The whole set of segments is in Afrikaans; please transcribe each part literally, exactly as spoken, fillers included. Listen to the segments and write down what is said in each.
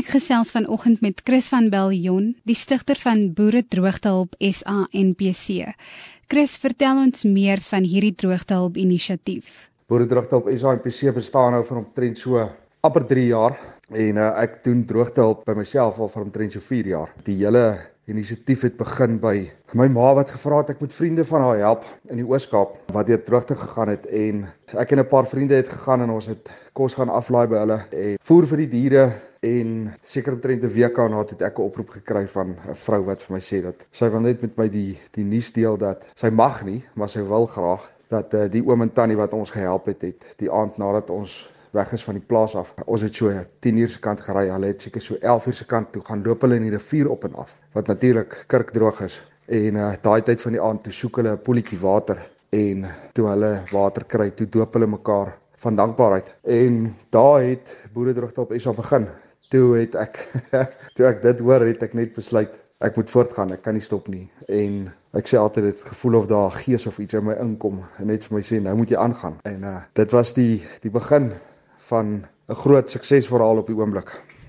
Ek gesels vanoggend met Chris van Biljon, die stigter van Boere Droogtehulp S A N P C. Chris, vertel ons meer van hierdie droogtehulp inisiatief. Boere Droogtehulp S A N P C bestaan nou vir omtrent so amper drie jaar en uh, ek doen droogtehulp by myself al vir omtrent so vier jaar. Die hele inisiatief het begin by my ma wat gevra het ek moet vriende van haar help in die Oos-Kaap wat deur droogte gegaan het, en ek en 'n paar vriende het gegaan en ons het kos gaan aflaai by hulle en voer vir die diere. En seker omtrent 'n week daarna het ek 'n oproep gekry van 'n vrou wat vir my sê dat sy wil net met my die die nuus deel dat sy mag nie, maar sy wil graag dat uh, die oom en tannie wat ons gehelp het, het die aand nadat ons weg is van die plaas af. Ons het so tien uur se kant gery. Hulle het seker so elf uur se kant toe gaan loop hulle in die rivier op en af, wat natuurlik kurkdroog is. En uh, daai tyd van die aand toe soek hulle 'n poeltjie water, en toe hulle water kry, toe doop hulle mekaar van dankbaarheid. En daar het Boere Droogtehulp S A begin. Toe het ek, toe ek dit hoor, het ek net besluit, ek moet voortgaan, ek kan nie stop nie. En ek sê altyd het gevoel of daar gees of iets in my inkom, en net vir my sê, nou moet jy aangaan. En uh, dit was die, die begin van 'n groot suksesverhaal op die oomblik.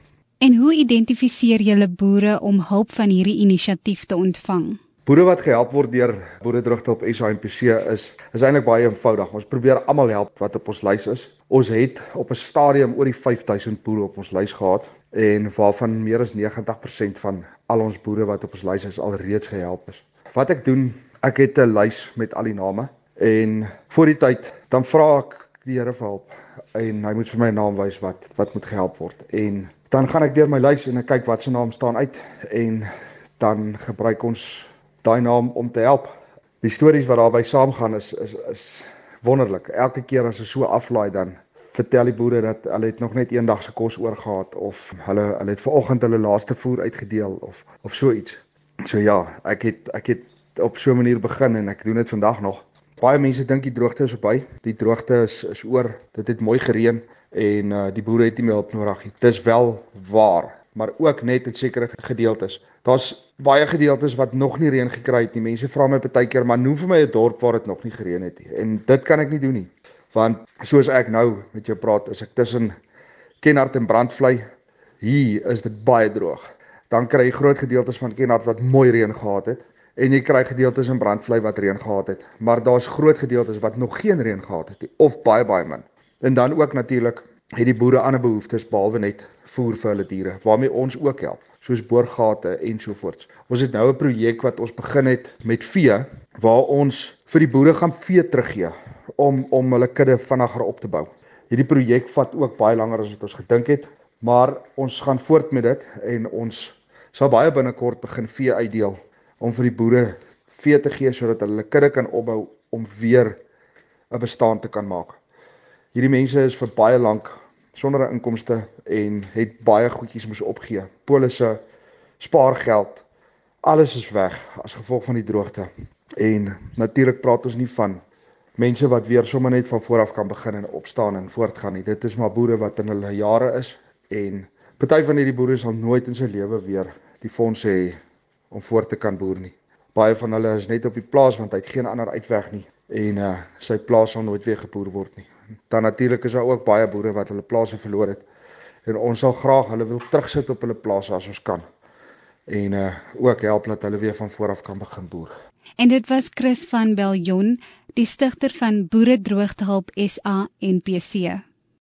En hoe identifiseer julle boere om hulp van hierdie inisiatief te ontvang? Boere wat gehelp word deur Boere Droogtehulp S A N P C is, is eintlik baie eenvoudig. Ons probeer almal help wat op ons lys is. Ons het op 'n stadium oor die vyf duisend boere op ons lys gehad, en waarvan meer as negentig persent van al ons boere wat op ons lys is alreeds gehelp is. Wat ek doen, ek het 'n lys met al die name, en voor die tyd dan vra ek die Here vir hulp, en hy moet vir my 'n naam wys wat wat moet gehelp word. En dan gaan ek deur my lys en ek kyk wat se naam staan uit, en dan gebruik ons daai naam om te help. Die stories wat daarby saamgaan is is is wonderlik. Elke keer as ons so aflaai, dan vertel die boere dat hulle het nog net een dag se kos oor gehad, of hulle hulle het vanoggend hulle laaste voer uitgedeel of of so iets. So ja, ek het ek het op so 'n manier begin, en ek doen dit vandag nog. Baie mense dink die droogte is verby. Die droogte is is oor. Dit het mooi gereën en uh, die boere het nie meer hulp nodig nie. Dis wel waar, maar ook net in sekere gedeeltes. Daar's baie gedeeltes wat nog nie reën gekry het nie. Mense vra my partykeer, maar noem vir my 'n dorp waar dit nog nie gereën het nie. En dit kan ek nie doen nie. Want soos ek nou met jou praat, is ek tussen Kenhardt en Brandvlei. Hier is dit baie droog. Dan kry jy groot gedeeltes van Kenhardt wat mooi reën gehad het, en jy kry gedeeltes in Brandvlei wat reën gehad het. Maar daar's groot gedeeltes wat nog geen reën gehad het nie, of baie baie min. En dan ook natuurlik het die boere ander behoeftes behalwe net voer vir hulle diere, waarmee ons ook help, soos boorgate en sovoorts. Ons het nou 'n projek wat ons begin het met vee, waar ons vir die boere gaan vee teruggee om om hulle kudde vinniger op te bou. Hierdie projek vat ook baie langer as wat ons gedink het, maar ons gaan voort met dit, en ons sal baie binnekort begin vee uitdeel om vir die boere vee te gee sodat hulle hulle kudde kan opbou om weer 'n bestaan te kan maak. Hierdie mense is vir baie lank sonder 'n inkomste en het baie goedjies moes opgee. Polisse, spaargeld, alles is weg as gevolg van die droogte. En natuurlik praat ons nie van mense wat weer sommer net van voor af kan begin en opstaan en voortgaan nie. Dit is maar boere wat in hulle jare is, en party van hierdie boere sal nooit in sy lewe weer die fondse hê om voort te kan boer nie. Baie van hulle is net op die plaas want hy het geen ander uitweg nie, en uh, sy plaas sal nooit weer geboer word nie. Dan natuurlik is daar ook baie boere wat hulle plase verloor het, en ons sal graag hulle wil terugsit op hulle plase as ons kan, en uh, ook help dat hulle weer van voor af kan begin boer. En dit was Chris van Biljon, die stigter van Boere Droogtehulp S A N P C.